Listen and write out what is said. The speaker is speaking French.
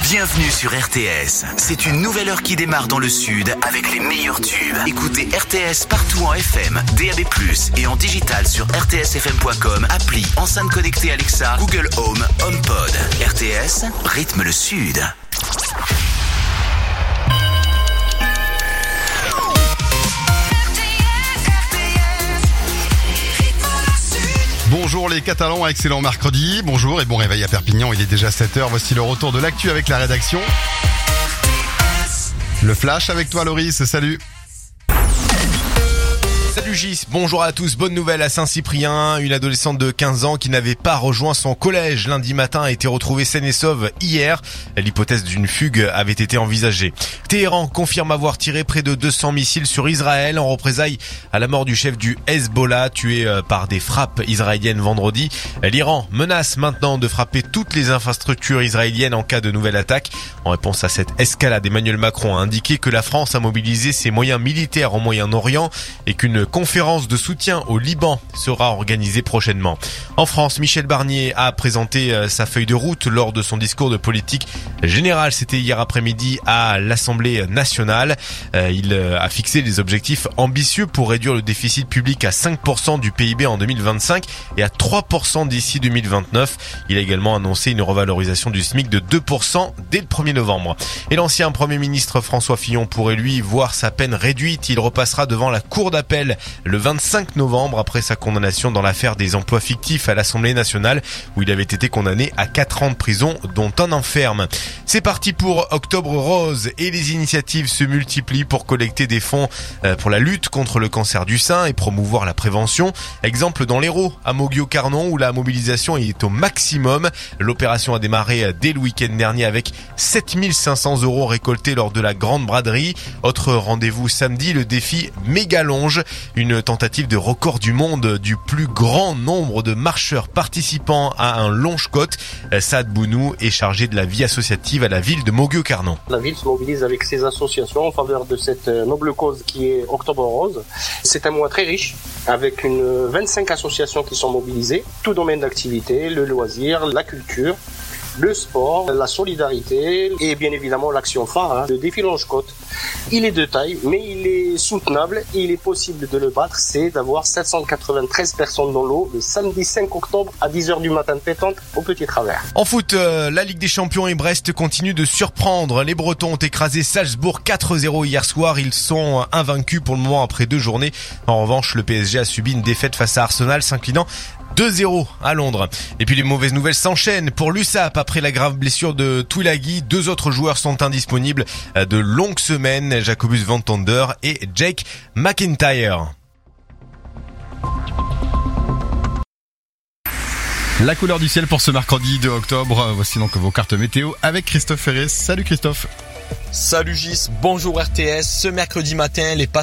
Bienvenue sur RTS. C'est une nouvelle heure qui démarre dans le sud avec les meilleurs tubes. Écoutez RTS partout en FM, DAB+, et en digital sur rtsfm.com, appli, enceinte connectée Alexa, Google Home, HomePod. RTS, rythme le sud. Bonjour les Catalans, excellent mercredi. Bonjour et bon réveil à Perpignan, il est déjà 7h. Voici le retour de l'actu avec la rédaction. Le flash avec toi Loris, salut. Salut Gis, bonjour à tous, bonne nouvelle à Saint-Cyprien, une adolescente de 15 ans qui n'avait pas rejoint son collège lundi matin a été retrouvée saine et sauve hier. L'hypothèse d'une fugue avait été envisagée. Téhéran confirme avoir tiré près de 200 missiles sur Israël en représailles à la mort du chef du Hezbollah tué par des frappes israéliennes vendredi. L'Iran menace maintenant de frapper toutes les infrastructures israéliennes en cas de nouvelle attaque. En réponse à cette escalade, Emmanuel Macron a indiqué que la France a mobilisé ses moyens militaires au Moyen-Orient et qu'une conférence de soutien au Liban sera organisée prochainement. En France, Michel Barnier a présenté sa feuille de route lors de son discours de politique générale. C'était hier après-midi à l'Assemblée nationale. Il a fixé des objectifs ambitieux pour réduire le déficit public à 5% du PIB en 2025 et à 3% d'ici 2029. Il a également annoncé une revalorisation du SMIC de 2% dès le 1er novembre. Et l'ancien Premier ministre François Fillon pourrait lui voir sa peine réduite. Il repassera devant la Cour d'appel le 25 novembre après sa condamnation dans l'affaire des emplois fictifs à l'Assemblée nationale où il avait été condamné à 4 ans de prison dont un enferme. C'est parti pour Octobre Rose et les initiatives se multiplient pour collecter des fonds pour la lutte contre le cancer du sein et promouvoir la prévention. Exemple dans l'Hérault, à Moguio-Carnon où la mobilisation est au maximum. L'opération a démarré dès le week-end dernier avec 7500 € récoltés lors de la grande braderie. Autre rendez-vous samedi, le défi Mégalonge, une tentative de record du monde du plus grand nombre de marcheurs participant à un longe-côte. Saad Bounou est chargé de la vie associative à la ville de Moguio-Carnon. La ville se mobilise avec ses associations en faveur de cette noble cause qui est Octobre Rose. C'est un mois très riche avec 25 associations qui sont mobilisées, tout domaine d'activité, le loisir, la culture, le sport, la solidarité et bien évidemment l'action phare, le défi longe-côte. Il est de taille, mais il est soutenable et il est possible de le battre. C'est d'avoir 793 personnes dans l'eau le samedi 5 octobre à 10h du matin pétante au Petit Travers. En foot, la Ligue des Champions et Brest continue de surprendre. Les Bretons ont écrasé Salzbourg 4-0 hier soir. Ils sont invaincus pour le moment après 2 journées. En revanche, le PSG a subi une défaite face à Arsenal, s'inclinant 2-0 à Londres. Et puis les mauvaises nouvelles s'enchaînent pour l'USAP. Après la grave blessure de Tuilagi, 2 autres joueurs sont indisponibles de longues semaines, Jacobus Van Tonder et Jake McIntyre. La couleur du ciel pour ce mercredi 2 octobre. Voici donc vos cartes météo avec Christophe Ferré. Salut Christophe. Salut Gis, bonjour RTS. Ce mercredi matin, les